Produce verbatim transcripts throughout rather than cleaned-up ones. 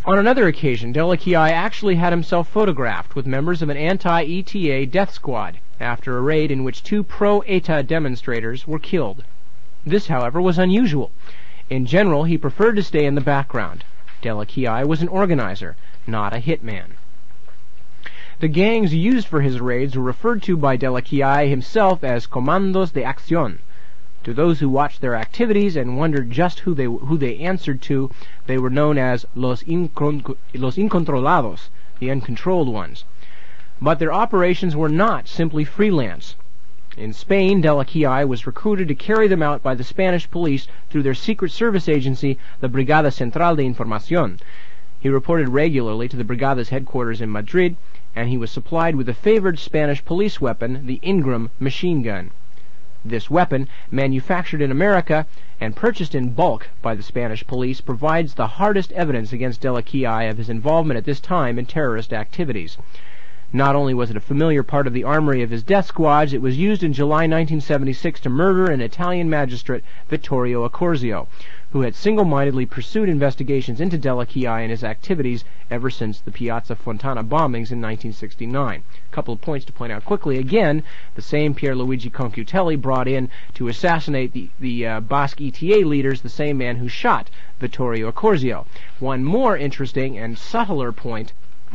On another occasion, Dela Chiaie actually had himself photographed with members of an anti-E T A death squad after a raid in which two pro-E T A demonstrators were killed. This, however, was unusual. In general, he preferred to stay in the background. Dela Chiaie was an organizer, not a hitman. The gangs used for his raids were referred to by Dela Chiaie himself as Comandos de Acción. To those who watched their activities and wondered just who they who they answered to, they were known as Los, Incon- Los Incontrolados, the uncontrolled ones. But their operations were not simply freelance. In Spain, Dela Chiaie was recruited to carry them out by the Spanish police through their secret service agency, the Brigada Central de Información. He reported regularly to the Brigada's headquarters in Madrid, and he was supplied with a favored Spanish police weapon, the Ingram machine gun. This weapon, manufactured in America and purchased in bulk by the Spanish police, provides the hardest evidence against Dela Chiaie of his involvement at this time in terrorist activities. Not only was it a familiar part of the armory of his death squads, it was used in July nineteen seventy-six to murder an Italian magistrate, Vittorio Accorsio, who had single-mindedly pursued investigations into Dela Chiaie and his activities ever since the Piazza Fontana bombings in nineteen sixty-nine. A couple of points to point out quickly. Again, the same Pierluigi Concutelli brought in to assassinate the, the uh, Basque E T A leaders, the same man who shot Vittorio Accorsio. One more interesting and subtler point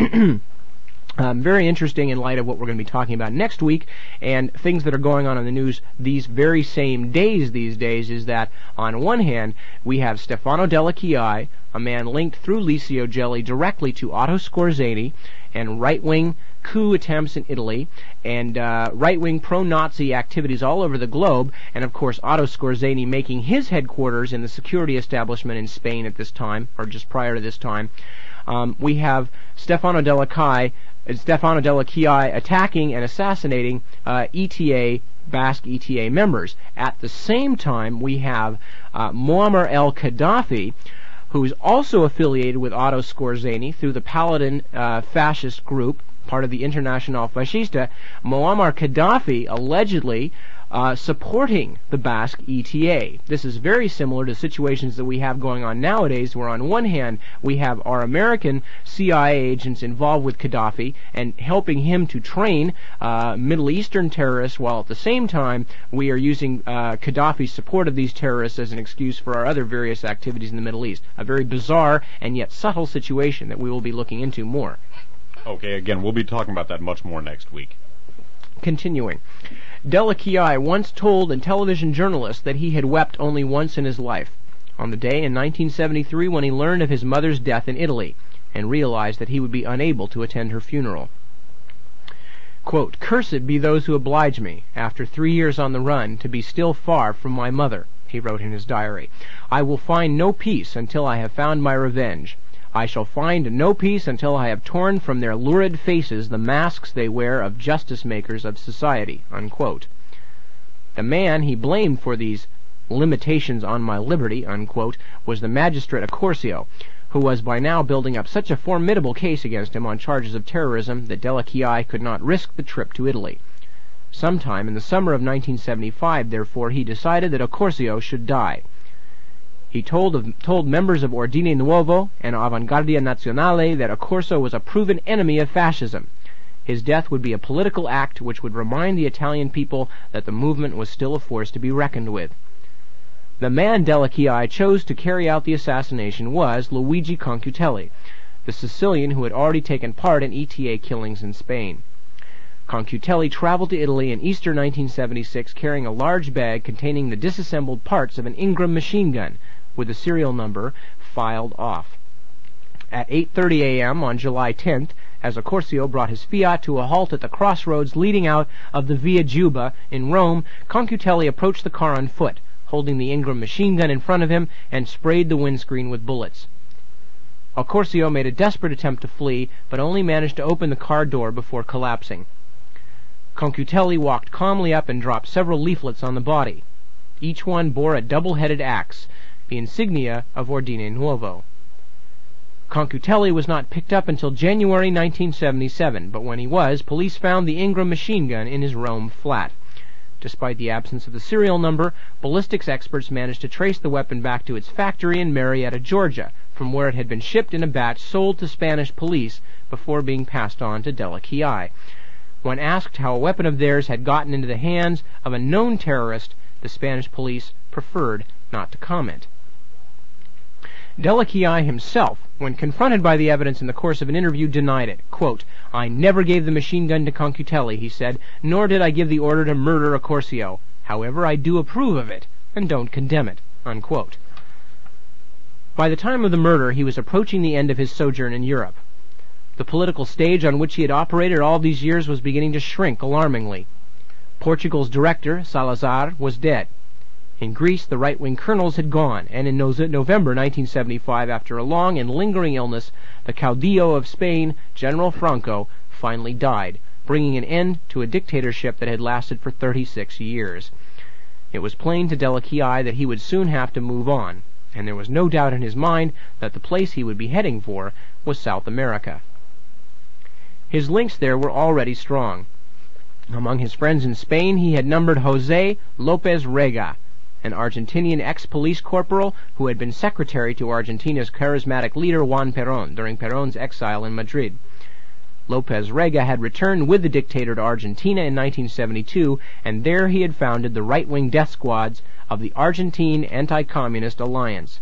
Um, very interesting in light of what we're going to be talking about next week and things that are going on in the news these very same days these days, is that on one hand we have Stefano Della Chiaie, a man linked through Licio Gelli directly to Otto Skorzeny and right-wing coup attempts in Italy and uh, right-wing pro-Nazi activities all over the globe, and of course Otto Skorzeny making his headquarters in the security establishment in Spain at this time, or just prior to this time. Um, we have Stefano Della Chiaie Stefano Della Chiaie attacking and assassinating uh, E T A, Basque E T A members. At the same time, we have uh, Muammar el-Gaddafi, who is also affiliated with Otto Skorzeny through the Paladin uh, fascist group, part of the International Fascista. Muammar Gaddafi allegedly uh, supporting the Basque E T A. This is very similar to situations that we have going on nowadays, where on one hand we have our American C I A agents involved with Gaddafi and helping him to train uh, Middle Eastern terrorists, while at the same time we are using uh, Gaddafi's support of these terrorists as an excuse for our other various activities in the Middle East. A very bizarre and yet subtle situation that we will be looking into more. Okay, again, we'll be talking about that much more next week. Continuing. Della Chiaie once told a television journalist that he had wept only once in his life, on the day in nineteen seventy-three when he learned of his mother's death in Italy, and realized that he would be unable to attend her funeral. Quote, "Cursed be those who oblige me, after three years on the run, to be still far from my mother," he wrote in his diary. "I will find no peace until I have found my revenge. I shall find no peace until I have torn from their lurid faces the masks they wear of justice-makers of society." Unquote. The man he blamed for these limitations on my liberty, unquote, was the magistrate Accorsio, who was by now building up such a formidable case against him on charges of terrorism that Della Chiaie could not risk the trip to Italy. Sometime in the summer of nineteen seventy-five, therefore, he decided that Accorsio should die. He told of, told members of Ordine Nuovo and Avanguardia Nazionale that Accorso was a proven enemy of fascism. His death would be a political act which would remind the Italian people that the movement was still a force to be reckoned with. The man Della Chiaie chose to carry out the assassination was Luigi Concutelli, the Sicilian who had already taken part in E T A killings in Spain. Concutelli traveled to Italy in Easter nineteen seventy-six carrying a large bag containing the disassembled parts of an Ingram machine gun, with the serial number filed off. At eight thirty a.m. on July tenth, as Accorsio brought his Fiat to a halt at the crossroads leading out of the Via Giuba in Rome, Concutelli approached the car on foot, holding the Ingram machine gun in front of him, and sprayed the windscreen with bullets. Accorsio made a desperate attempt to flee, but only managed to open the car door before collapsing. Concutelli walked calmly up and dropped several leaflets on the body. Each one bore a double-headed axe, the insignia of Ordine Nuovo. Concutelli was not picked up until January nineteen seventy-seven, but when he was, police found the Ingram machine gun in his Rome flat. Despite the absence of the serial number, ballistics experts managed to trace the weapon back to its factory in Marietta, Georgia, from where it had been shipped in a batch sold to Spanish police before being passed on to Dela Chiai. When asked how a weapon of theirs had gotten into the hands of a known terrorist, the Spanish police preferred not to comment. Dela Chiai himself, when confronted by the evidence in the course of an interview, denied it. Quote, "I never gave the machine gun to Concutelli," he said, "nor did I give the order to murder Accorsio. However, I do approve of it, and don't condemn it." Unquote. By the time of the murder, he was approaching the end of his sojourn in Europe. The political stage on which he had operated all these years was beginning to shrink alarmingly. Portugal's director, Salazar, was dead. In Greece, the right-wing colonels had gone, and in November nineteen seventy-five, after a long and lingering illness, the caudillo of Spain, General Franco, finally died, bringing an end to a dictatorship that had lasted for thirty-six years. It was plain to Dela Chiai that he would soon have to move on, and there was no doubt in his mind that the place he would be heading for was South America. His links there were already strong. Among his friends in Spain, he had numbered José López Rega, an Argentinian ex-police corporal who had been secretary to Argentina's charismatic leader Juan Perón during Perón's exile in Madrid. López Rega had returned with the dictator to Argentina in nineteen seventy-two, and there he had founded the right-wing death squads of the Argentine Anti-Communist Alliance.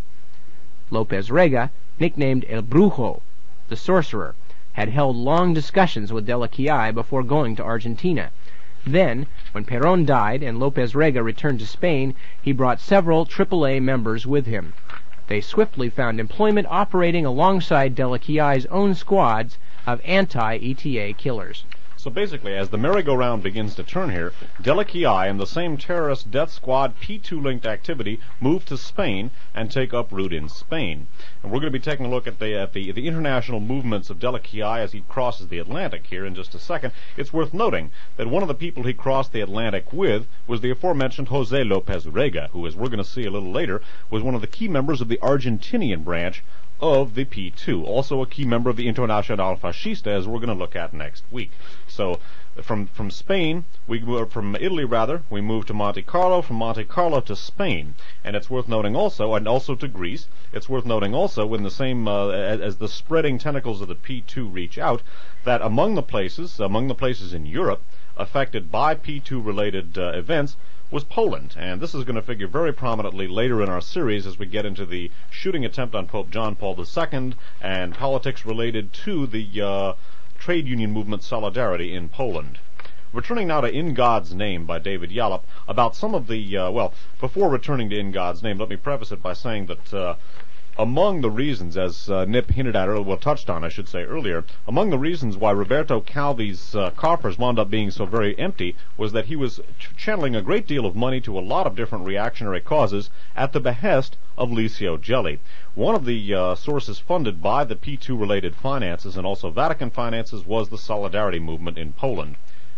López Rega, nicknamed El Brujo, the sorcerer, had held long discussions with Dela Chiai before going to Argentina. Then, when Perón died and López Rega returned to Spain, he brought several triple A members with him. They swiftly found employment operating alongside Dela Chiai's own squads of anti-E T A killers. So basically, as the merry-go-round begins to turn here, Dela Chiai and the same terrorist death squad P two linked activity move to Spain and take up root in Spain. And we're going to be taking a look at the at the, the international movements of Dela Chiai as he crosses the Atlantic here in just a second. It's worth noting that one of the people he crossed the Atlantic with was the aforementioned José López Rega, who, as we're going to see a little later, was one of the key members of the Argentinian branch of the P two, also a key member of the Internacional Fascista, as we're going to look at next week. So, from from Spain, we from Italy rather, we move to Monte Carlo, from Monte Carlo to Spain, and it's worth noting also, and also to Greece. It's worth noting also, when the same uh, as, as the spreading tentacles of the P two reach out, that among the places, among the places in Europe affected by P two related uh, events, was Poland, and this is going to figure very prominently later in our series as we get into the shooting attempt on Pope John Paul the Second and politics related to the uh, trade union movement Solidarity in Poland. Returning now to In God's Name by David Yallop, about some of the, uh, well, before returning to In God's Name, let me preface it by saying that uh, among the reasons, as uh, Nip hinted at earlier, well, touched on, I should say, earlier, among the reasons why Roberto Calvi's uh, coffers wound up being so very empty was that he was ch- channeling a great deal of money to a lot of different reactionary causes at the behest of Licio Gelli. One of the uh, sources funded by the P two related finances and also Vatican finances was the Solidarity movement in Poland.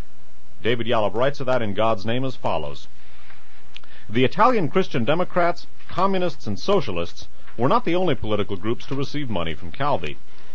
David Yallop writes of that in God's Name as follows. The Italian Christian Democrats, Communists, and Socialists were not the only political groups to receive money from Calvi.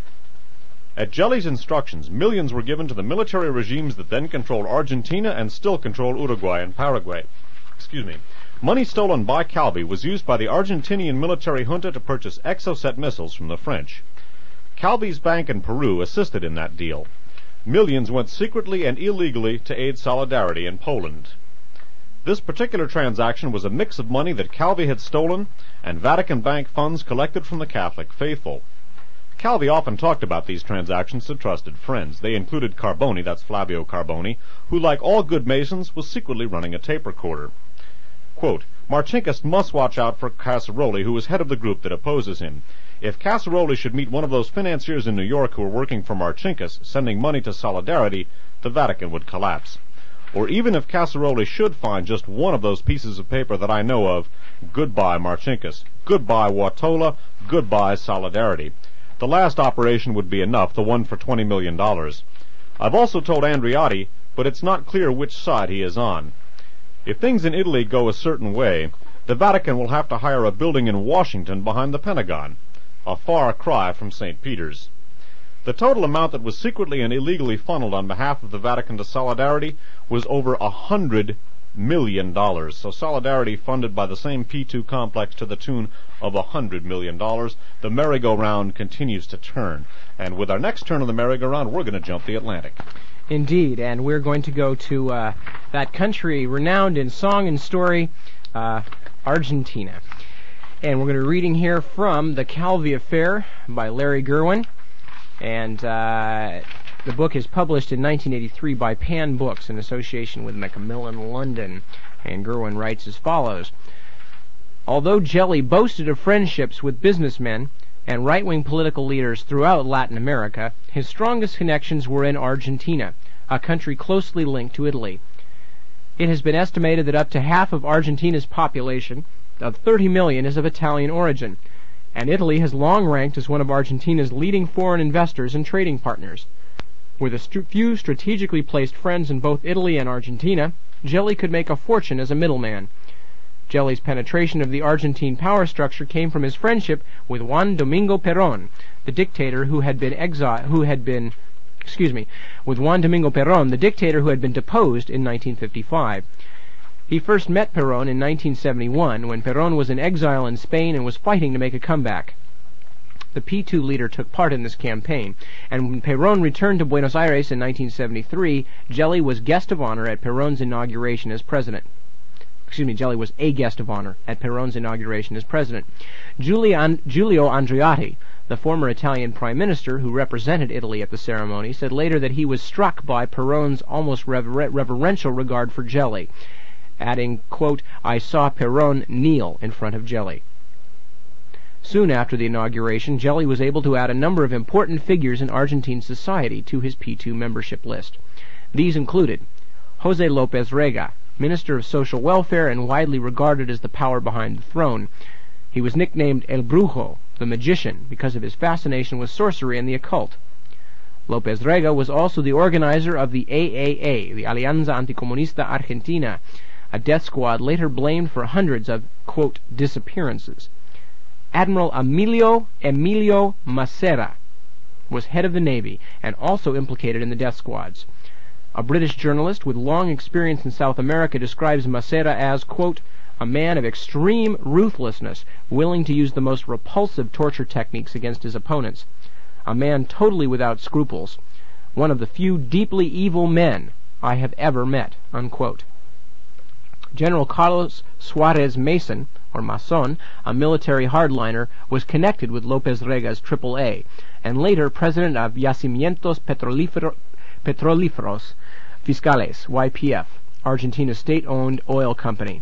At Gelli's instructions, millions were given to the military regimes that then controlled Argentina and still control Uruguay and Paraguay. Excuse me. Money stolen by Calvi was used by the Argentinian military junta to purchase Exocet missiles from the French. Calvi's bank in Peru assisted in that deal. Millions went secretly and illegally to aid Solidarity in Poland. This particular transaction was a mix of money that Calvi had stolen and Vatican Bank funds collected from the Catholic faithful. Calvi often talked about these transactions to trusted friends. They included Carboni, that's Flavio Carboni, who, like all good Masons, was secretly running a tape recorder. Quote, Marcinkus must watch out for Casaroli, who is head of the group that opposes him. If Casaroli should meet one of those financiers in New York who are working for Marcinkus, sending money to Solidarity, the Vatican would collapse. Or even if Casaroli should find just one of those pieces of paper that I know of, goodbye Marcinkus, goodbye Watola, goodbye Solidarity. The last operation would be enough, the one for twenty million dollars. I've also told Andreotti, but it's not clear which side he is on. If things in Italy go a certain way, the Vatican will have to hire a building in Washington behind the Pentagon, a far cry from Saint Peter's. The total amount that was secretly and illegally funneled on behalf of the Vatican to Solidarity was over a hundred million dollars. So Solidarity funded by the same P two complex to the tune of one hundred million dollars. The merry-go-round continues to turn. And with our next turn of the merry-go-round, we're going to jump the Atlantic. Indeed, and we're going to go to uh, that country renowned in song and story, uh, Argentina. And we're going to be reading here from The Calvi Affair by Larry Gerwin. And uh, the book is published in nineteen eighty-three by Pan Books in association with Macmillan London. And Gerwin writes as follows. Although Jelly boasted of friendships with businessmen and right-wing political leaders throughout Latin America, his strongest connections were in Argentina, a country closely linked to Italy. It has been estimated that up to half of Argentina's population, of thirty million, is of Italian origin, and Italy has long ranked as one of Argentina's leading foreign investors and trading partners. With a st- few strategically placed friends in both Italy and Argentina, Jelly could make a fortune as a middleman. Jelly's penetration of the Argentine power structure came from his friendship with Juan Domingo Perón, the dictator who had been exiled, who had been, excuse me, with Juan Domingo Perón, the dictator who had been deposed in nineteen fifty-five. He first met Perón in nineteen seventy-one, when Perón was in exile in Spain and was fighting to make a comeback. The P two leader took part in this campaign, and when Perón returned to Buenos Aires in nineteen seventy-three, Jelly was guest of honor at Perón's inauguration as president. Excuse me, Jelly was a guest of honor at Perón's inauguration as president. Giulio, Giulio Andreotti, the former Italian prime minister who represented Italy at the ceremony, said later that he was struck by Perón's almost rever- reverential regard for Jelly, adding, quote, I saw Perón kneel in front of Jelly. Soon after the inauguration, Jelly was able to add a number of important figures in Argentine society to his P two membership list. These included José López Rega, Minister of Social Welfare and widely regarded as the power behind the throne. He was nicknamed El Brujo, the magician, because of his fascination with sorcery and the occult. López Rega was also the organizer of the A A A, the Alianza Anticomunista Argentina, a death squad later blamed for hundreds of, quote, disappearances. Admiral Emilio Emilio Macera was head of the Navy and also implicated in the death squads. A British journalist with long experience in South America describes Macera as, quote, a man of extreme ruthlessness, willing to use the most repulsive torture techniques against his opponents. A man totally without scruples. One of the few deeply evil men I have ever met, unquote. General Carlos Suarez Mason, or Mason, a military hardliner, was connected with López Rega's triple A, and later president of Yacimientos Petrolífero, Petrolíferos Fiscales, Y P F, Argentina's state-owned oil company.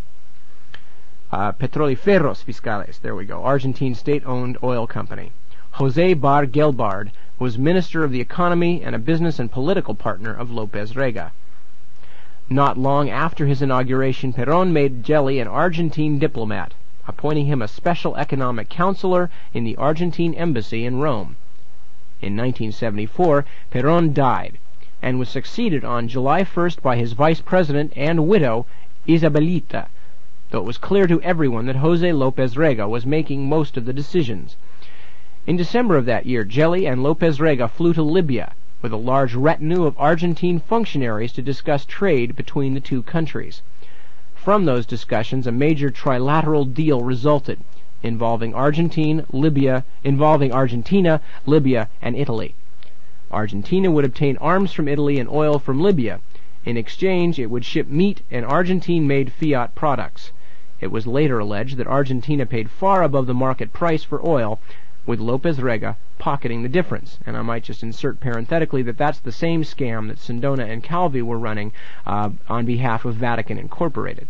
Uh, Petroliferos Fiscales, there we go, Argentine state-owned oil company. José Bar Gelbard was Minister of the Economy and a business and political partner of López Rega. Not long after his inauguration, Perón made Jelly an Argentine diplomat, appointing him a special economic counselor in the Argentine embassy in Rome. In nineteen seventy-four, Perón died, and was succeeded on July first by his vice president and widow, Isabelita, though it was clear to everyone that José López Rega was making most of the decisions. In December of that year, Jelly and López Rega flew to Libya with a large retinue of Argentine functionaries to discuss trade between the two countries. From those discussions, a major trilateral deal resulted, involving Argentine, Libya, involving Argentina, Libya, and Italy. Argentina would obtain arms from Italy and oil from Libya. In exchange, it would ship meat and Argentine-made Fiat products. It was later alleged that Argentina paid far above the market price for oil, with López Rega pocketing the difference. And I might just insert parenthetically that that's the same scam that Sindona and Calvi were running uh, on behalf of Vatican Incorporated.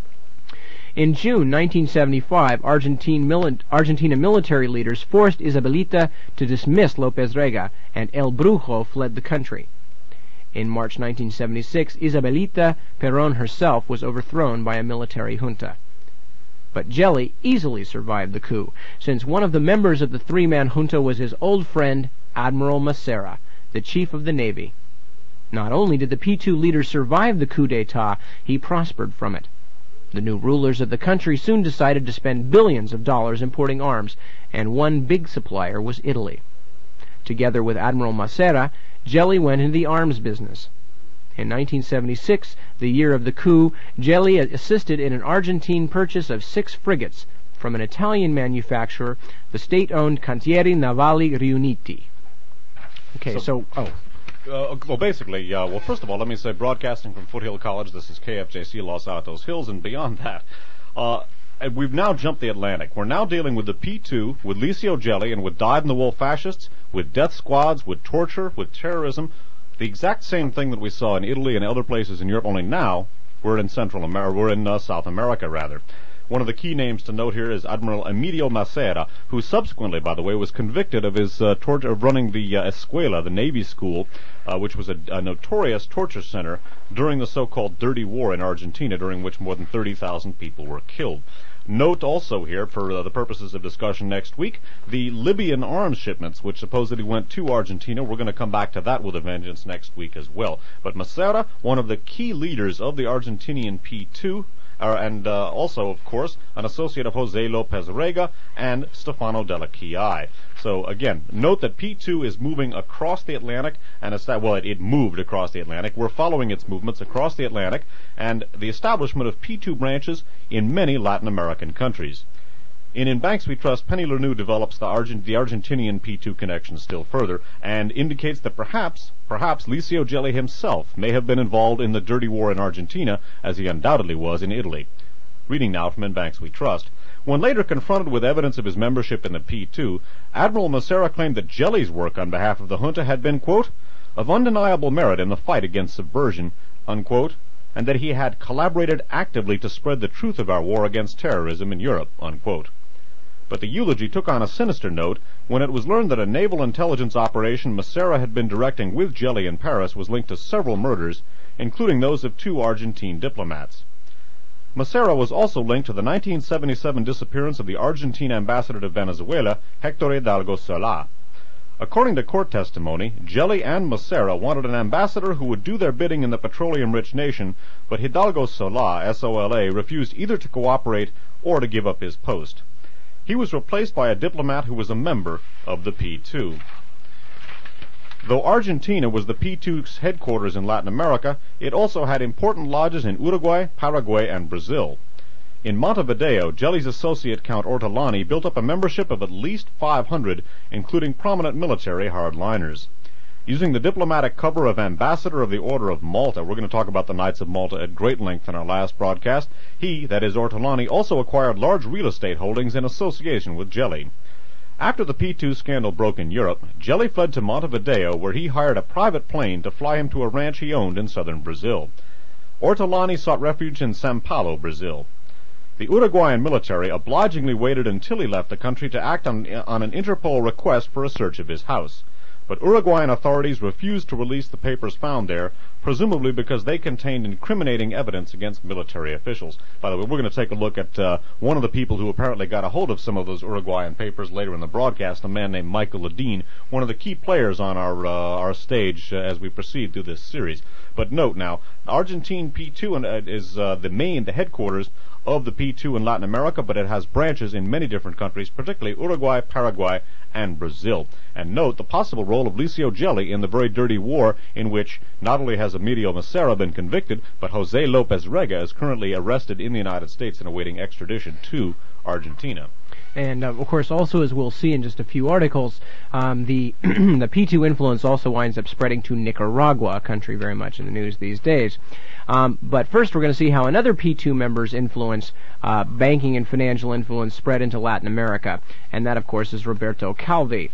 In June nineteen seventy-five, Argentine mili- Argentina military leaders forced Isabelita to dismiss López Rega, and El Brujo fled the country. In March nineteen seventy-six, Isabelita Perón herself was overthrown by a military junta. But Jelly easily survived the coup, since one of the members of the three-man junta was his old friend, Admiral Macera, the chief of the Navy. Not only did the P two leader survive the coup d'etat, he prospered from it. The new rulers of the country soon decided to spend billions of dollars importing arms, and one big supplier was Italy. Together with Admiral Macera, Jelly went into the arms business. In nineteen seventy-six, the year of the coup, Gelli assisted in an Argentine purchase of six frigates from an Italian manufacturer, the state-owned Cantieri Navali Riuniti. Okay, so, so oh. Uh, well, basically, uh, well, first of all, let me say, broadcasting from Foothill College, this is K F J C Los Altos Hills, and beyond that, uh, and we've now jumped the Atlantic. We're now dealing with the P two, with Licio Gelli, and with dyed-in-the-wool fascists, with death squads, with torture, with terrorism, the exact same thing that we saw in Italy and other places in Europe, only now we're in Central America, we're in uh, South America, rather. One of the key names to note here is Admiral Emilio Massera, who subsequently, by the way, was convicted of his uh, torture of running the uh, Escuela, the Navy school, uh, which was a, a notorious torture center during the so-called Dirty War in Argentina, during which more than thirty thousand people were killed. Note also here, for uh, the purposes of discussion next week, the Libyan arms shipments, which supposedly went to Argentina. We're going to come back to that with a vengeance next week as well. But Massera, one of the key leaders of the Argentinian P two, Uh, and uh, also, of course, an associate of Jose Lopez Rega and Stefano Della Chiai. So, again, note that P two is moving across the Atlantic, and it's that, well, it, it moved across the Atlantic. We're following its movements across the Atlantic, and the establishment of P two branches in many Latin American countries. In In Banks We Trust, Penny Lernoux develops the, Argent- the Argentinian P two connection still further, and indicates that perhaps, perhaps Licio Gelli himself may have been involved in the dirty war in Argentina, as he undoubtedly was in Italy. Reading now from In Banks We Trust. When later confronted with evidence of his membership in the P two, Admiral Massera claimed that Gelli's work on behalf of the junta had been, quote, of undeniable merit in the fight against subversion, unquote, and that he had collaborated actively to spread the truth of our war against terrorism in Europe, unquote. But the eulogy took on a sinister note when it was learned that a naval intelligence operation Massera had been directing with Gelli in Paris was linked to several murders, including those of two Argentine diplomats. Massera was also linked to the nineteen seventy-seven disappearance of the Argentine ambassador to Venezuela, Hector Hidalgo Solá. According to court testimony, Gelli and Massera wanted an ambassador who would do their bidding in the petroleum-rich nation, but Hidalgo Solá, S O L A, refused either to cooperate or to give up his post. He was replaced by a diplomat who was a member of the P two. Though Argentina was the P two's headquarters in Latin America, it also had important lodges in Uruguay, Paraguay, and Brazil. In Montevideo, Gelli's associate Count Ortolani built up a membership of at least five hundred, including prominent military hardliners. Using the diplomatic cover of Ambassador of the Order of Malta, we're going to talk about the Knights of Malta at great length in our last broadcast, he, that is Ortolani, also acquired large real estate holdings in association with Gelli. After the P two scandal broke in Europe, Gelli fled to Montevideo, where he hired a private plane to fly him to a ranch he owned in southern Brazil. Ortolani sought refuge in São Paulo, Brazil. The Uruguayan military obligingly waited until he left the country to act on, on an Interpol request for a search of his house. But Uruguayan authorities refused to release the papers found there, presumably because they contained incriminating evidence against military officials. By the way, we're going to take a look at uh, one of the people who apparently got a hold of some of those Uruguayan papers later in the broadcast, a man named Michael Ledeen, one of the key players on our uh, our stage uh, as we proceed through this series. But note now, Argentine P two uh, is uh, the main, the headquarters of the P two in Latin America, but it has branches in many different countries, particularly Uruguay, Paraguay, and Brazil. And note the possible role of Licio Gelli in the very dirty war in which not only has Emilio Massera been convicted, but Jose Lopez Rega is currently arrested in the United States and awaiting extradition to Argentina. And, uh, of course, also, as we'll see in just a few articles, um, the the P two influence also winds up spreading to Nicaragua, a country very much in the news these days. Um, but first, we're going to see how another P two member's influence, uh, banking and financial influence, spread into Latin America. And that, of course, is Roberto Calvi.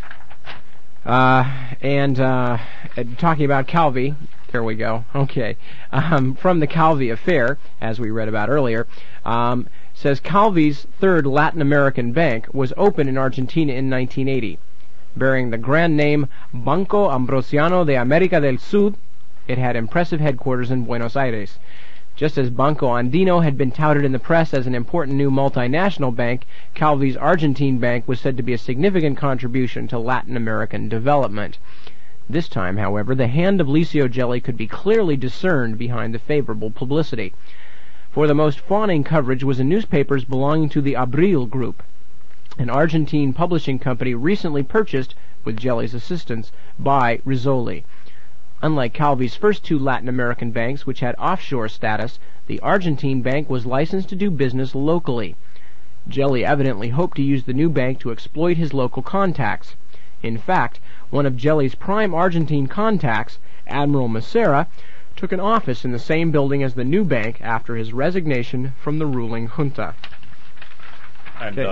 Uh, and uh, talking about Calvi, there we go. Okay. Um, from the Calvi affair, as we read about earlier, um, says Calvi's third Latin American bank was opened in Argentina in nineteen eighty. Bearing the grand name Banco Ambrosiano de América del Sur, it had impressive headquarters in Buenos Aires. Just as Banco Andino had been touted in the press as an important new multinational bank, Calvi's Argentine bank was said to be a significant contribution to Latin American development. This time, however, the hand of Licio Gelli could be clearly discerned behind the favorable publicity. For the most fawning coverage was in newspapers belonging to the Abril Group, an Argentine publishing company recently purchased, with Gelli's assistance, by Rizzoli. Unlike Calvi's first two Latin American banks, which had offshore status, the Argentine bank was licensed to do business locally. Gelli evidently hoped to use the new bank to exploit his local contacts. In fact, one of Gelli's prime Argentine contacts, Admiral Massera, took an office in the same building as the new bank after his resignation from the ruling junta. And, Okay. uh,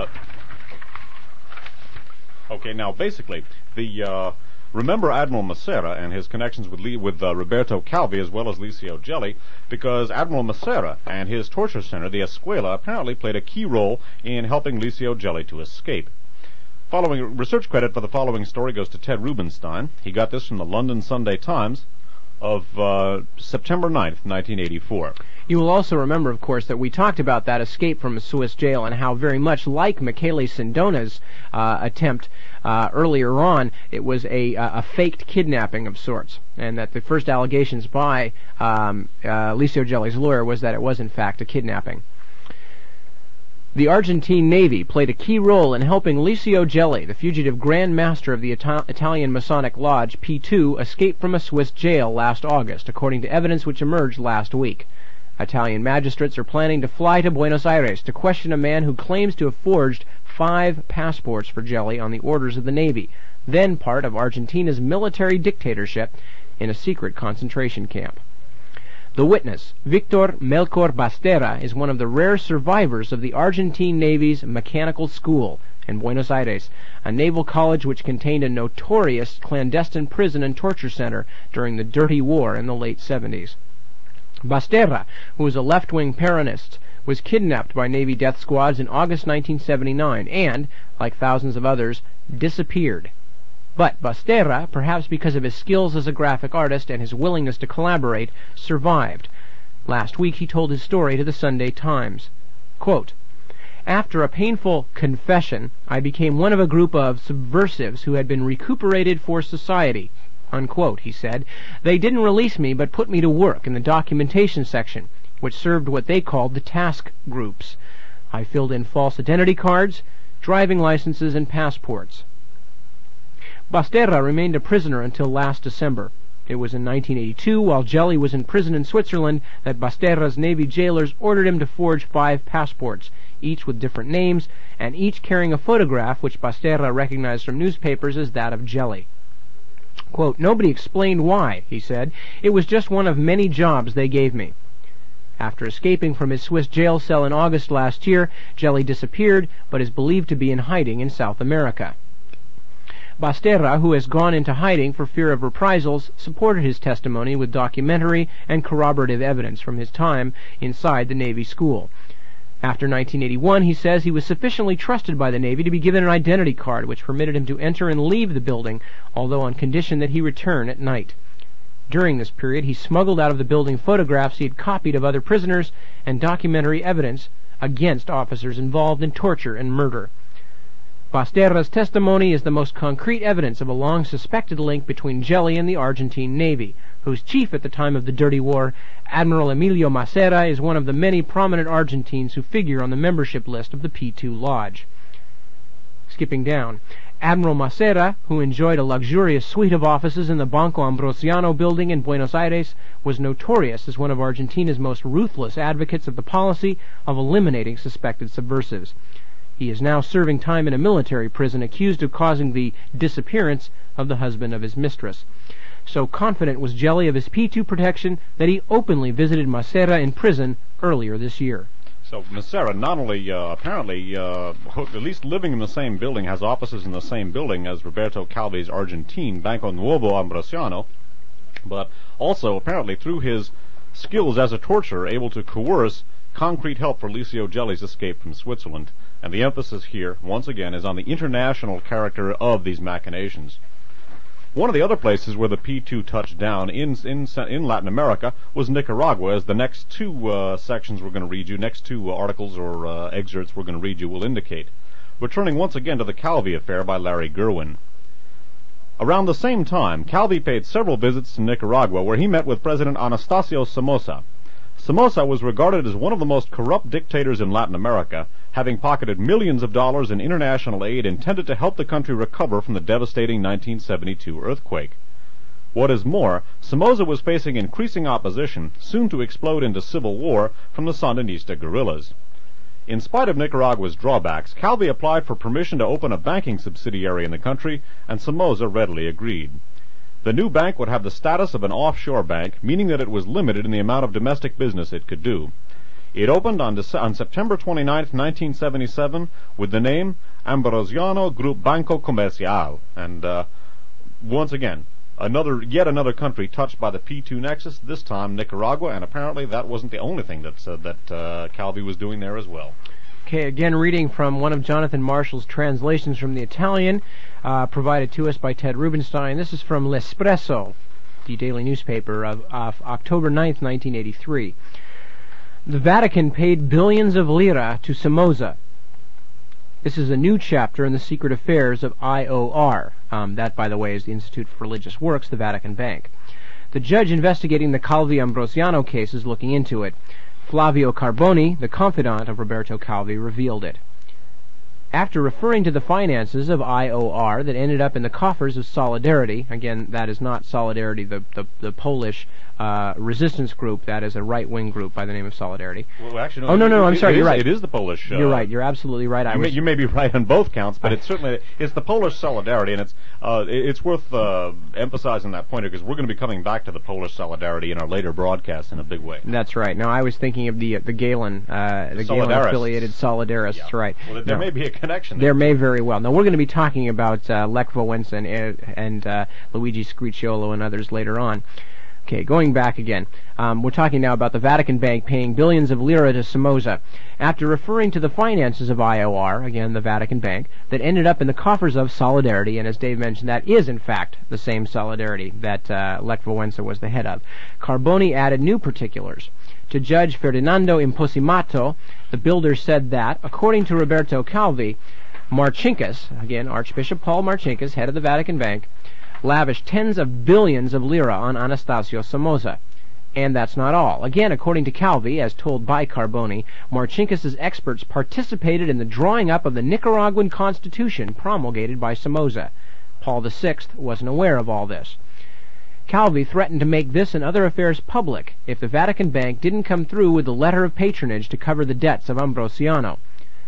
okay, now basically, the uh, remember Admiral Massera and his connections with Le- with uh, Roberto Calvi as well as Licio Gelli, because Admiral Massera and his torture center, the Escuela, apparently played a key role in helping Licio Gelli to escape. Following research credit for the following story goes to Ted Rubenstein. He got this from the London Sunday Times of uh, September ninth, nineteen eighty-four. You will also remember, of course, that we talked about that escape from a Swiss jail and how very much like Michele Sindona's uh, attempt uh, earlier on, it was a, a faked kidnapping of sorts, and that the first allegations by um, uh, Licio Gelli's lawyer was that it was in fact a kidnapping. The Argentine Navy played a key role in helping Licio Gelli, the fugitive Grand Master of the Ita- Italian Masonic Lodge, P two, escape from a Swiss jail last August, according to evidence which emerged last week. Italian magistrates are planning to fly to Buenos Aires to question a man who claims to have forged five passports for Gelli on the orders of the Navy, then part of Argentina's military dictatorship in a secret concentration camp. The witness, Victor Melchor Bastera, is one of the rare survivors of the Argentine Navy's Mechanical School in Buenos Aires, a naval college which contained a notorious clandestine prison and torture center during the Dirty War in the late seventies. Bastera, who was a left-wing Peronist, was kidnapped by Navy death squads in August nineteen seventy-nine and, like thousands of others, disappeared. But Bastera, perhaps because of his skills as a graphic artist and his willingness to collaborate, survived. Last week he told his story to the Sunday Times. Quote, "After a painful confession, I became one of a group of subversives who had been recuperated for society." Unquote, he said. "They didn't release me, but put me to work in the documentation section, which served what they called the task groups. I filled in false identity cards, driving licenses, and passports." Bastera remained a prisoner until last December. It was in nineteen eighty-two, while Gelli was in prison in Switzerland, that Bastera's Navy jailers ordered him to forge five passports, each with different names, and each carrying a photograph which Bastera recognized from newspapers as that of Gelli. Quote, "Nobody explained why," he said. "It was just one of many jobs they gave me." After escaping from his Swiss jail cell in August last year, Gelli disappeared, but is believed to be in hiding in South America. Bastera, who has gone into hiding for fear of reprisals, supported his testimony with documentary and corroborative evidence from his time inside the Navy school. After nineteen eighty-one, he says he was sufficiently trusted by the Navy to be given an identity card which permitted him to enter and leave the building, although on condition that he return at night. During this period, he smuggled out of the building photographs he had copied of other prisoners and documentary evidence against officers involved in torture and murder. Bastera's testimony is the most concrete evidence of a long suspected link between Gelli and the Argentine Navy, whose chief at the time of the Dirty War, Admiral Emilio Massera, is one of the many prominent Argentines who figure on the membership list of the P two Lodge. Skipping down, Admiral Massera, who enjoyed a luxurious suite of offices in the Banco Ambrosiano building in Buenos Aires, was notorious as one of Argentina's most ruthless advocates of the policy of eliminating suspected subversives. He is now serving time in a military prison, accused of causing the disappearance of the husband of his mistress. So confident was Gelli of his P two protection that he openly visited Massera in prison earlier this year. So Massera not only uh, apparently uh, at least living in the same building, has offices in the same building as Roberto Calvi's Argentine Banco Nuevo Ambrosiano, but also apparently through his skills as a torturer able to coerce concrete help for Licio Gelli's escape from Switzerland. And the emphasis here, once again, is on the international character of these machinations. One of the other places where the P two touched down in in, in Latin America was Nicaragua, as the next two uh, sections we're going to read you, next two uh, articles or uh, excerpts we're going to read you will indicate. Returning once again to the Calvi affair by Larry Gerwin. Around the same time, Calvi paid several visits to Nicaragua, where he met with President Anastasio Somoza. Somoza was regarded as one of the most corrupt dictators in Latin America, having pocketed millions of dollars in international aid intended to help the country recover from the devastating nineteen seventy-two earthquake. What is more, Somoza was facing increasing opposition, soon to explode into civil war, from the Sandinista guerrillas. In spite of Nicaragua's drawbacks, Calvi applied for permission to open a banking subsidiary in the country, and Somoza readily agreed. The new bank would have the status of an offshore bank, meaning that it was limited in the amount of domestic business it could do. It opened on, Dece- on September twenty-ninth, nineteen seventy-seven, with the name Ambrosiano Group Banco Comercial, and uh, once again, another yet another country touched by the P two nexus, this time Nicaragua, and apparently that wasn't the only thing that, uh, that uh, Calvi was doing there as well. Okay, again, reading from one of Jonathan Marshall's translations from the Italian, uh, provided to us by Ted Rubenstein. This is from L'Espresso, the daily newspaper of, of October ninth, nineteen eighty-three. The Vatican paid billions of lira to Somoza. This is a new chapter in the secret affairs of I O R. Um, that, by the way, is the Institute for Religious Works, the Vatican Bank. The judge investigating the Calvi Ambrosiano case is looking into it. Flavio Carboni, the confidant of Roberto Calvi, revealed it. After referring to the finances of I O R that ended up in the coffers of Solidarity, again, that is not Solidarity, the, the, the Polish uh, resistance group, that is a right-wing group by the name of Solidarity. Well, actually, no, oh, no, no, it, I'm sorry, it you're is, right. It is the Polish... Uh, you're right, you're absolutely right. I you, was, may, you may be right on both counts, but it's certainly, it's the Polish Solidarity, and it's uh, it's worth uh, emphasizing that point, because we're going to be coming back to the Polish Solidarity in our later broadcasts in a big way. That's right. Now, I was thinking of the the Galen, uh, the Galen-affiliated Solidarists, yeah. right. Well, there no. may be a connection there. There may very well. Now, we're going to be talking about uh, Lech Wałęsa and, and uh, Luigi Scricciolo and others later on. Okay, going back again. Um, we're talking now about the Vatican Bank paying billions of lira to Somoza. After referring to the finances of I O R, again, the Vatican Bank, that ended up in the coffers of Solidarity, and as Dave mentioned, that is, in fact, the same Solidarity that uh, Lech Wałęsa was the head of. Carboni added new particulars. To Judge Ferdinando Imposimato, the builder said that, according to Roberto Calvi, Marcinkus, again, Archbishop Paul Marcinkus, head of the Vatican Bank, lavished tens of billions of lira on Anastasio Somoza. And that's not all. Again, according to Calvi, as told by Carboni, Marcinkus's experts participated in the drawing up of the Nicaraguan Constitution promulgated by Somoza. Paul the Sixth wasn't aware of all this. Calvi threatened to make this and other affairs public if the Vatican Bank didn't come through with a letter of patronage to cover the debts of Ambrosiano.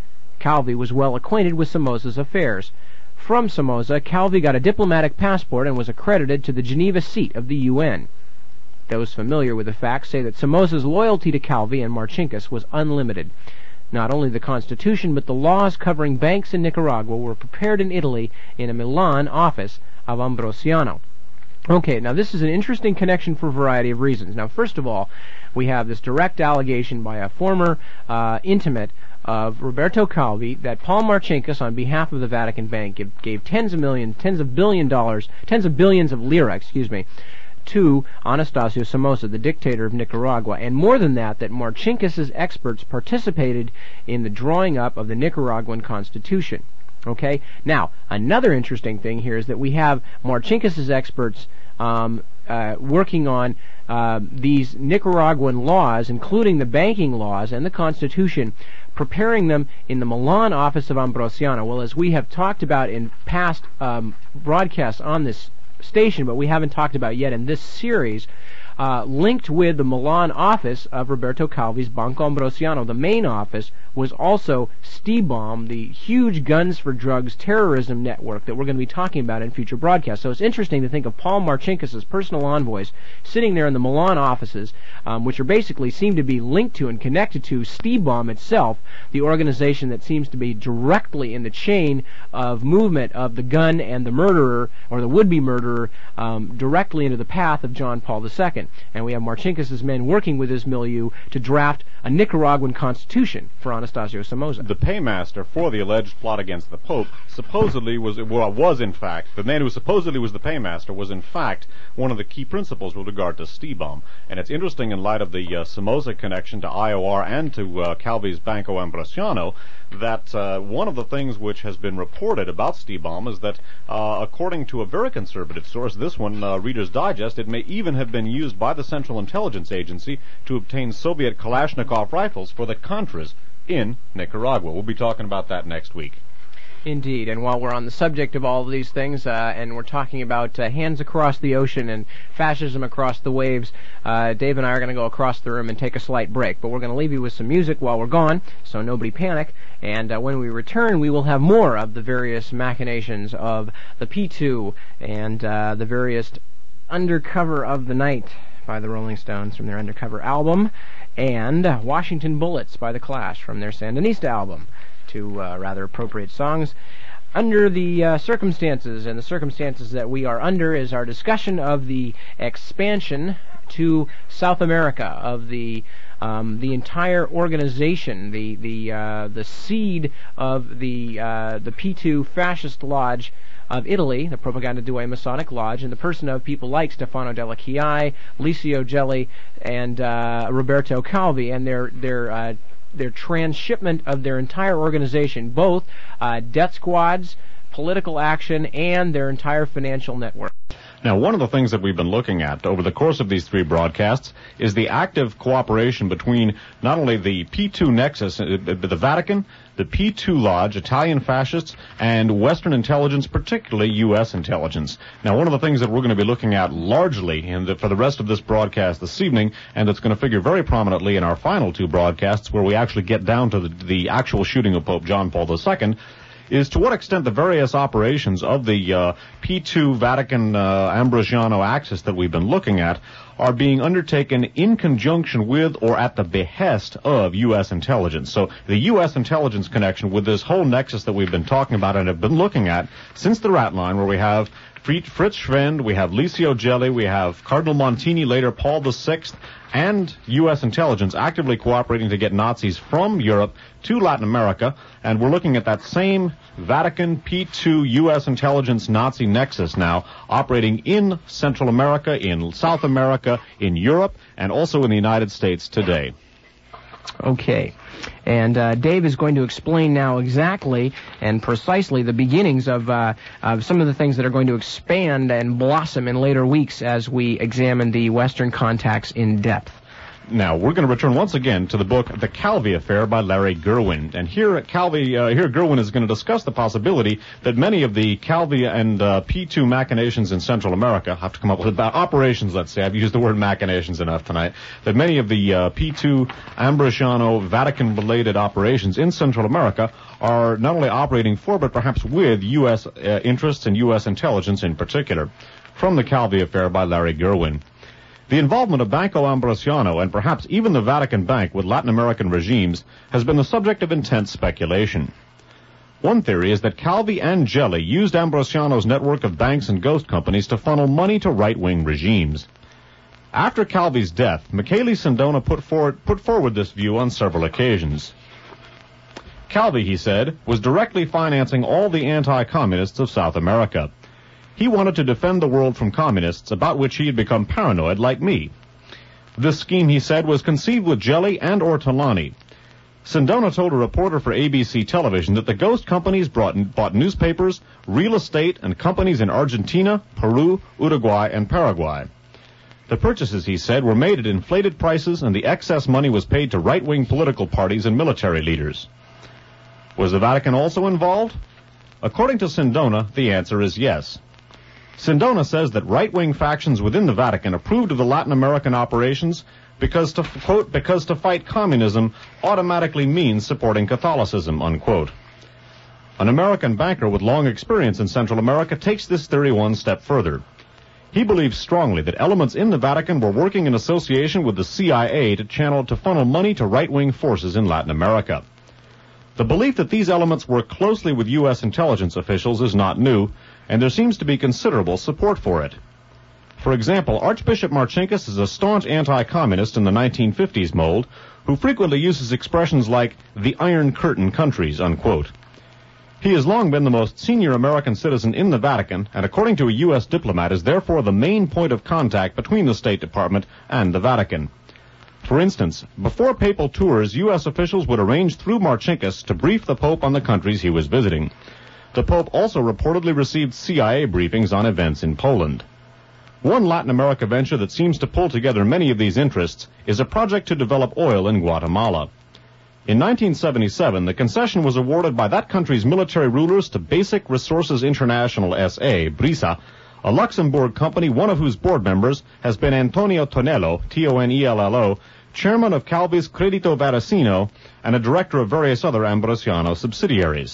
Calvi was well acquainted with Somoza's affairs. From Somoza, Calvi got a diplomatic passport and was accredited to the Geneva seat of the U N. Those familiar with the facts say that Somoza's loyalty to Calvi and Marcinkus was unlimited. Not only the Constitution, but the laws covering banks in Nicaragua were prepared in Italy in a Milan office of Ambrosiano. Okay, now this is an interesting connection for a variety of reasons. Now, first of all, we have this direct allegation by a former uh, intimate of Roberto Calvi that Paul Marcinkus, on behalf of the Vatican Bank, gave, gave tens of millions, tens of billion dollars, tens of billions of lira, excuse me, to Anastasio Somoza, the dictator of Nicaragua, and more than that, that Marcinkus's experts participated in the drawing up of the Nicaraguan Constitution. Okay? Now, another interesting thing here is that we have Marcinkus's experts um, uh, working on uh, these Nicaraguan laws, including the banking laws and the Constitution, preparing them in the Milan office of Ambrosiano. Well, as we have talked about in past um, broadcasts on this station, but we haven't talked about yet in this series, uh, linked with the Milan office of Roberto Calvi's Banco Ambrosiano, the main office, was also STIBOM, the huge guns for drugs terrorism network that we're going to be talking about in future broadcasts. So it's interesting to think of Paul Marcinkus' personal envoys sitting there in the Milan offices, um, which are basically seem to be linked to and connected to STIBOM itself, the organization that seems to be directly in the chain of movement of the gun and the murderer, or the would-be murderer, um, directly into the path of John Paul the Second. And we have Marcinkus' men working with his milieu to draft a Nicaraguan constitution for Anastasio Somoza. The paymaster for the alleged plot against the Pope supposedly was, well, was in fact, the man who supposedly was the paymaster was in fact one of the key principles with regard to STIBOM. And it's interesting in light of the uh, Somoza connection to I O R and to uh, Calvi's Banco Ambrosiano that uh, one of the things which has been reported about STIBOM is that, uh, according to a very conservative source, this one, uh, Reader's Digest, it may even have been used by the Central Intelligence Agency to obtain Soviet Kalashnikov rifles for the Contras in Nicaragua. We'll be talking about that next week. Indeed, and while we're on the subject of all of these things, uh, and we're talking about uh, hands across the ocean and fascism across the waves, uh, Dave and I are going to go across the room and take a slight break. But we're going to leave you with some music while we're gone, so nobody panic. And uh, when we return, we will have more of the various machinations of the P two and uh, the various Undercover of the Night by the Rolling Stones from their Undercover album, and uh, Washington Bullets by the Clash from their Sandinista album. Two uh, rather appropriate songs. Under the uh, circumstances, and the circumstances that we are under is our discussion of the expansion to South America of the um, the entire organization, the the uh, the seed of the uh, the P two Fascist Lodge of Italy, the Propaganda Due Masonic Lodge, in the person of people like Stefano Della Chiaia, Licio Gelli, and uh, Roberto Calvi, and their their uh, their transshipment of their entire organization, both uh, death squads, political action, and their entire financial network. Now, one of the things that we've been looking at over the course of these three broadcasts is the active cooperation between not only the P two Nexus, the Vatican, the P two Lodge, Italian fascists, and Western intelligence, particularly U S intelligence. Now, one of the things that we're going to be looking at largely in the, for the rest of this broadcast this evening, and that's going to figure very prominently in our final two broadcasts, where we actually get down to the, the actual shooting of Pope John Paul the Second, is to what extent the various operations of the uh, P two Vatican uh, Ambrosiano axis that we've been looking at are being undertaken in conjunction with or at the behest of U S intelligence. So the U S intelligence connection with this whole nexus that we've been talking about and have been looking at since the Rat Line, where we have Fritz Schwend, we have Licio Gelli, we have Cardinal Montini, later Paul the Sixth, and U S intelligence actively cooperating to get Nazis from Europe to Latin America, and we're looking at that same Vatican P two U S intelligence Nazi nexus now operating in Central America, in South America, in Europe, and also in the United States today. Okay. And uh, Dave is going to explain now exactly and precisely the beginnings of, uh, of some of the things that are going to expand and blossom in later weeks as we examine the Western contacts in depth. Now, we're going to return once again to the book The Calvi Affair by Larry Gerwin. And here at Calvi, uh, here Gerwin is going to discuss the possibility that many of the Calvi and uh, P two machinations in Central America, I have to come up with about operations, let's say, I've used the word machinations enough tonight, that many of the uh, P two Ambrosiano Vatican-related operations in Central America are not only operating for, but perhaps with U S uh, interests and U S intelligence in particular. From The Calvi Affair by Larry Gerwin. The involvement of Banco Ambrosiano and perhaps even the Vatican Bank with Latin American regimes has been the subject of intense speculation. One theory is that Calvi and Gelli used Ambrosiano's network of banks and ghost companies to funnel money to right-wing regimes. After Calvi's death, Michele Sindona put forward, put forward this view on several occasions. Calvi, he said, was directly financing all the anti-communists of South America. He wanted to defend the world from communists, about which he had become paranoid like me. This scheme, he said, was conceived with Gelli and Ortolani. Sindona told a reporter for A B C television that the ghost companies brought, bought newspapers, real estate, and companies in Argentina, Peru, Uruguay, and Paraguay. The purchases, he said, were made at inflated prices, and the excess money was paid to right-wing political parties and military leaders. Was the Vatican also involved? According to Sindona, the answer is yes. Sindona says that right-wing factions within the Vatican approved of the Latin American operations because to, quote, because to fight communism automatically means supporting Catholicism, unquote. An American banker with long experience in Central America takes this theory one step further. He believes strongly that elements in the Vatican were working in association with the C I A to channel to funnel money to right-wing forces in Latin America. The belief that these elements work closely with U S intelligence officials is not new, and there seems to be considerable support for it. For example, Archbishop Marcinkus is a staunch anti-communist in the nineteen fifties mold, who frequently uses expressions like the Iron Curtain countries, unquote. He has long been the most senior American citizen in the Vatican, and according to a U S diplomat is therefore the main point of contact between the State Department and the Vatican. For instance, before papal tours, U S officials would arrange through Marcinkus to brief the Pope on the countries he was visiting. The Pope also reportedly received C I A briefings on events in Poland. One Latin America venture that seems to pull together many of these interests is a project to develop oil in Guatemala. In nineteen seventy-seven, the concession was awarded by that country's military rulers to Basic Resources International S A, BRISA, a Luxembourg company, one of whose board members has been Antonio Tonello, T O N E L L O, chairman of Calvi's Credito Vaticino, and a director of various other Ambrosiano subsidiaries.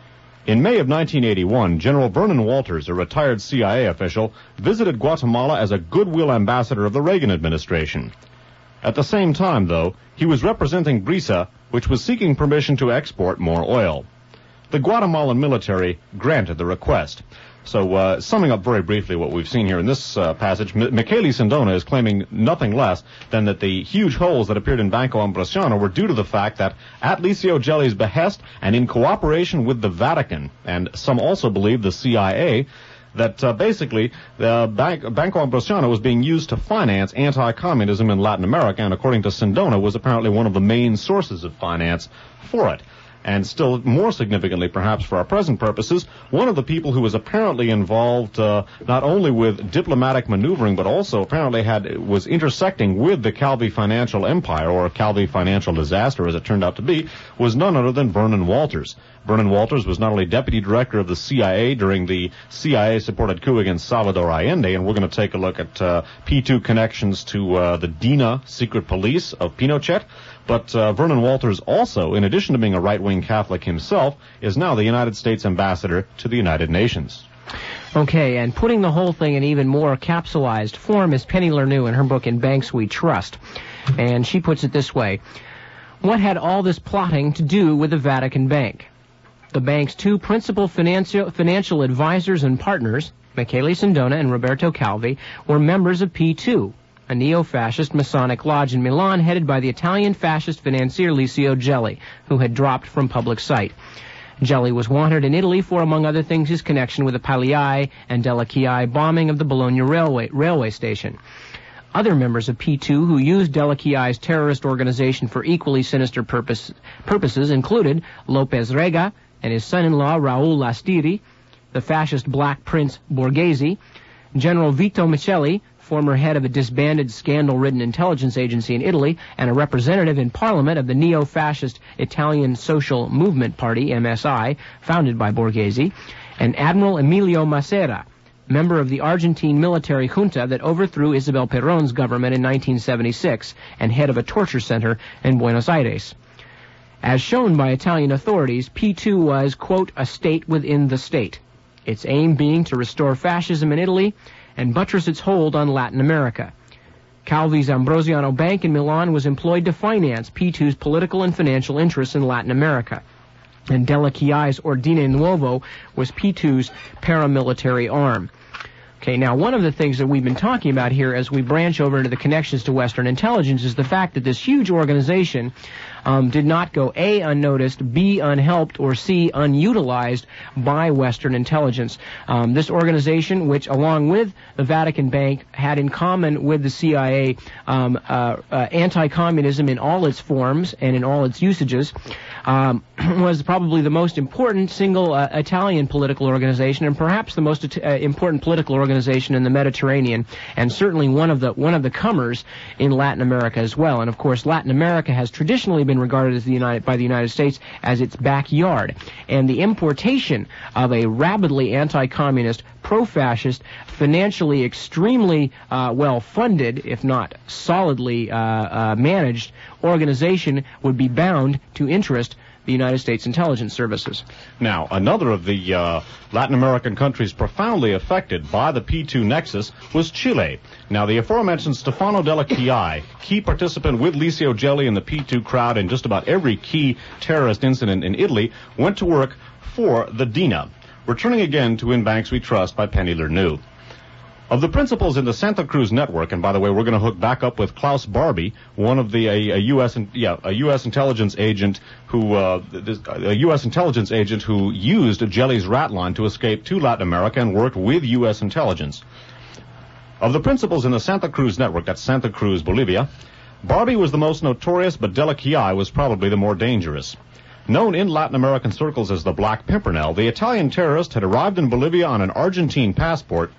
In May of nineteen eighty-one, General Vernon Walters, a retired C I A official, visited Guatemala as a goodwill ambassador of the Reagan administration. At the same time, though, he was representing BRISA, which was seeking permission to export more oil. The Guatemalan military granted the request. So, uh, summing up very briefly what we've seen here in this uh, passage, M- Michele Sindona is claiming nothing less than that the huge holes that appeared in Banco Ambrosiano were due to the fact that, at Licio Gelli's behest and in cooperation with the Vatican, and some also believe the C I A, that uh, basically uh, Bank, Banco Ambrosiano was being used to finance anti-communism in Latin America, and according to Sindona, was apparently one of the main sources of finance for it. And still more significantly, perhaps for our present purposes, one of the people who was apparently involved uh, not only with diplomatic maneuvering, but also apparently had was intersecting with the Calvi financial empire, or Calvi financial disaster, as it turned out to be, was none other than Vernon Walters. Vernon Walters was not only deputy director of the C I A during the C I A-supported coup against Salvador Allende, and we're going to take a look at uh, P two connections to uh, the DINA secret police of Pinochet, but uh, Vernon Walters also, in addition to being a right-wing Catholic himself, is now the United States ambassador to the United Nations. Okay, and putting the whole thing in even more capsulized form is Penny Lernoux in her book In Banks We Trust. And she puts it this way: what had all this plotting to do with the Vatican Bank? The bank's two principal financial, financial advisors and partners, Michele Sindona and Roberto Calvi, were members of P two, a neo-fascist Masonic lodge in Milan headed by the Italian fascist financier Licio Gelli, who had dropped from public sight. Gelli was wanted in Italy for, among other things, his connection with the Pagliai and Della Chiai bombing of the Bologna railway, railway station. Other members of P two who used Della Chiai's terrorist organization for equally sinister purpose, purposes included Lopez Rega and his son-in-law Raul Lastiri, the fascist Black Prince Borghese, General Vito Miceli, former head of a disbanded, scandal-ridden intelligence agency in Italy, and a representative in Parliament of the neo-fascist Italian Social Movement Party, M S I, founded by Borghese, and Admiral Emilio Macera, member of the Argentine military junta that overthrew Isabel Perón's government in nineteen seventy-six, and head of a torture center in Buenos Aires. As shown by Italian authorities, P two was, quote, a state within the state, its aim being to restore fascism in Italy and buttress its hold on Latin America. Calvi's Ambrosiano Bank in Milan was employed to finance P two's political and financial interests in Latin America, and Della Chiai's Ordine Nuovo was P two's paramilitary arm. Okay, now one of the things that we've been talking about here as we branch over into the connections to Western intelligence is the fact that this huge organization um, did not go A, unnoticed, B, unhelped, or C, unutilized by Western intelligence. Um, this organization, which along with the Vatican Bank had in common with the C I A um, uh, uh, anti-communism in all its forms and in all its usages, um, was probably the most important single uh, Italian political organization, and perhaps the most uh, important political organization in the Mediterranean, and certainly one of the one of the comers in Latin America as well. And of course, Latin America has traditionally been regarded as the United by the United States as its backyard, and the importation of a rabidly anti-communist, pro-fascist, financially extremely uh, well-funded, if not solidly uh, uh, managed, organization would be bound to interest the United States intelligence services. Now, another of the uh, Latin American countries profoundly affected by the P two nexus was Chile. Now, the aforementioned Stefano Della Chiai, key participant with Licio Gelli and the P two crowd in just about every key terrorist incident in Italy, went to work for the DINA. Returning again to In Banks We Trust by Penny Lernoux. Of the principals in the Santa Cruz network, and by the way, we're going to hook back up with Klaus Barbie, one of the a, a U S yeah a U S intelligence agent who uh, this, a U S intelligence agent who used Gelli's rat line to escape to Latin America and worked with U S intelligence. Of the principals in the Santa Cruz network, that's Santa Cruz, Bolivia, Barbie was the most notorious, but Della Chiai was probably the more dangerous. Known in Latin American circles as the Black Pimpernel, the Italian terrorist had arrived in Bolivia on an Argentine passport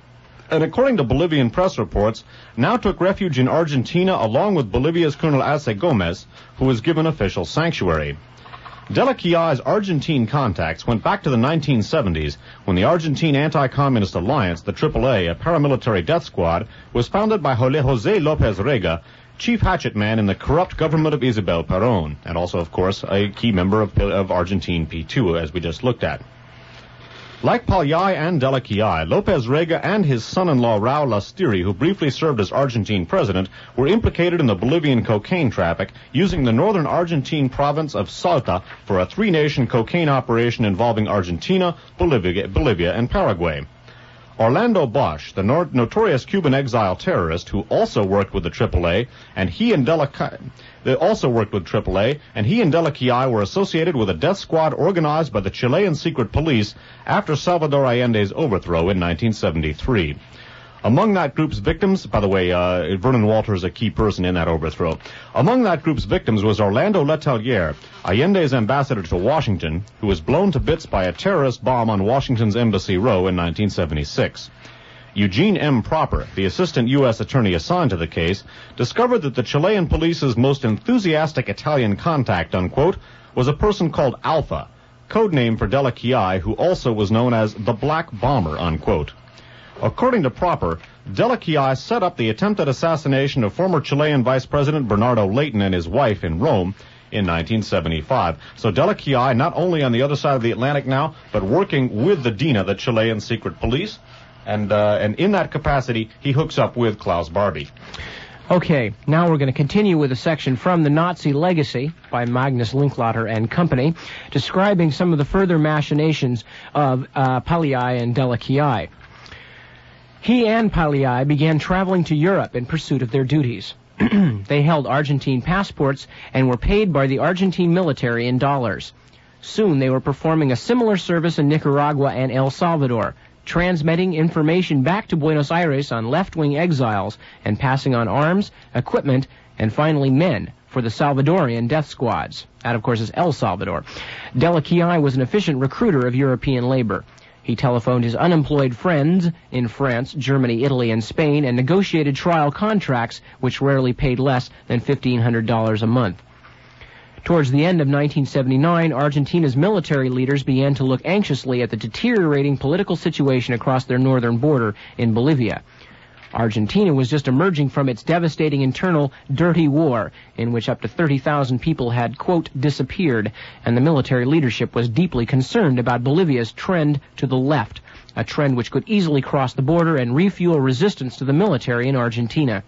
and according to Bolivian press reports, now took refuge in Argentina along with Bolivia's Colonel Arce Gomez, who was given official sanctuary. Dela Quiai's Argentine contacts went back to the nineteen seventies when the Argentine Anti-Communist Alliance, the triple A, a paramilitary death squad, was founded by José López Rega, chief hatchet man in the corrupt government of Isabel Perón, and also, of course, a key member of, of Argentine P two, as we just looked at. Like Pagliai and Dela Quiai, López Rega and his son-in-law Raúl Lastiri, who briefly served as Argentine president, were implicated in the Bolivian cocaine traffic, using the northern Argentine province of Salta for a three-nation cocaine operation involving Argentina, Bolivia, Bolivia and Paraguay. Orlando Bosch, the nor- notorious Cuban exile terrorist who also worked with the triple A, and he and Dela they also worked with triple A, and he and Dela Quiai were associated with a death squad organized by the Chilean secret police after Salvador Allende's overthrow in nineteen seventy-three. Among that group's victims, by the way, uh, Vernon Walter is a key person in that overthrow. Among that group's victims was Orlando Letelier, Allende's ambassador to Washington, who was blown to bits by a terrorist bomb on Washington's Embassy Row in nineteen seventy-six. Eugene M. Proper, the assistant U S attorney assigned to the case, discovered that the Chilean police's most enthusiastic Italian contact, unquote, was a person called Alpha, code name for Dela Quiai, who also was known as the Black Bomber, unquote. According to Proper, Dela Quiai set up the attempted assassination of former Chilean Vice President Bernardo Leighton and his wife in Rome in nineteen seventy-five. So Dela Quiai not only on the other side of the Atlantic now, but working with the D I N A, the Chilean secret police, and uh, and in that capacity, he hooks up with Klaus Barbie. Okay, now we're going to continue with a section from The Nazi Legacy by Magnus Linklater and Company, describing some of the further machinations of uh, Pagliai and Dela Quiai. He and Pagliai began traveling to Europe in pursuit of their duties. They held Argentine passports and were paid by the Argentine military in dollars. Soon they were performing a similar service in Nicaragua and El Salvador, transmitting information back to Buenos Aires on left-wing exiles and passing on arms, equipment, and finally men for the Salvadorian death squads. That, of course, is El Salvador. Dela Quiai was an efficient recruiter of European labor. He telephoned his unemployed friends in France, Germany, Italy, and Spain and negotiated trial contracts which rarely paid less than fifteen hundred dollars a month. Towards the end of nineteen seventy-nine, Argentina's military leaders began to look anxiously at the deteriorating political situation across their northern border in Bolivia. Argentina was just emerging from its devastating internal dirty war, in which up to thirty thousand people had, quote, disappeared, and the military leadership was deeply concerned about Bolivia's trend to the left, a trend which could easily cross the border and refuel resistance to the military in Argentina.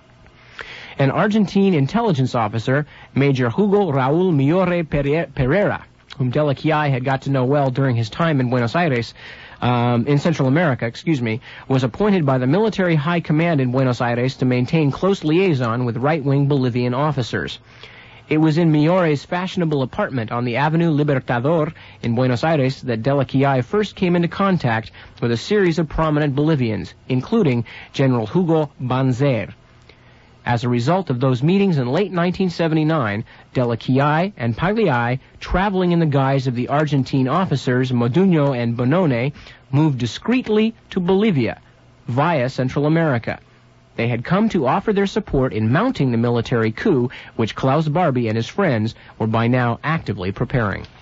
An Argentine intelligence officer, Major Hugo Raúl Miore Pereira, whom Dela Quiai had got to know well during his time in Buenos Aires, Um, in Central America, excuse me, was appointed by the military high command in Buenos Aires to maintain close liaison with right-wing Bolivian officers. It was in Miore's fashionable apartment on the Avenue Libertador in Buenos Aires that Dela Quiai first came into contact with a series of prominent Bolivians, including General Hugo Banzer. As a result of those meetings in late nineteen seventy-nine, Dela Quiai and Pagliai, traveling in the guise of the Argentine officers Moduño and Bonone, moved discreetly to Bolivia via Central America. They had come to offer their support in mounting the military coup, which Klaus Barbie and his friends were by now actively preparing.